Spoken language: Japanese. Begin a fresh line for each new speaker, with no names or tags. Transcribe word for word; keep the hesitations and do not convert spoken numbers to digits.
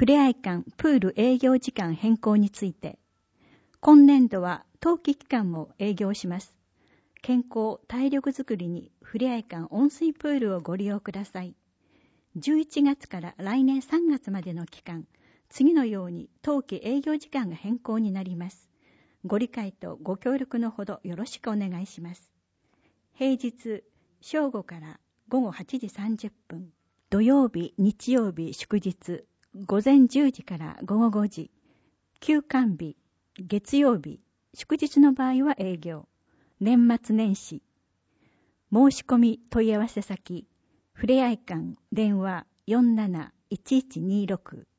ふれあい館プール営業時間変更について、今年度は冬季期間も営業します。健康・体力づくりにふれあい館温水プールをご利用ください。じゅういちがつから来年さんがつまでの期間、次のように冬季営業時間が変更になります。ご理解とご協力のほどよろしくお願いします。平日、正午からごごはちじさんじゅっぷん、土曜日、日曜日、祝日、午前じゅうじからごごごじ、休館日、月曜日、祝日の場合は営業、年末年始。申し込み問い合わせ先、ふれあい館電話 よんなないちいちにろく